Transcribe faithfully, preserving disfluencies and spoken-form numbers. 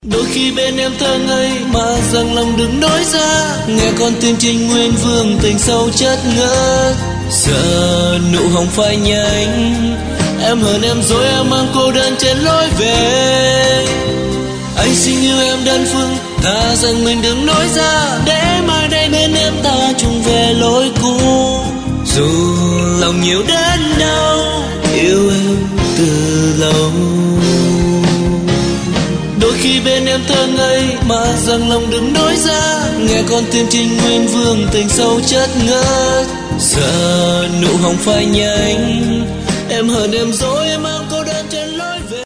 Đôi khi bên em thơ ngây mà rằng lòng đừng nói ra, nghe con tim trinh nguyên vương tình sâu chất ngất. Giờ nụ hồng phai nhanh, em hờn em dối em mang cô đơn trên lối về. Anh xin yêu em đơn phương, thà rằng mình đừng nói ra, để mai đây bên em ta chung về lối cũ. Dù lòng nhiều đến đâu, yêu em từ lâu. Đôi khi bên em thơ ngây mà rằng lòng đừng nói ra, nghe con tim trinh nguyên vương tình sâu chất ngất. Giờ nụ hồng phai nhanh, em hờn em dối em mang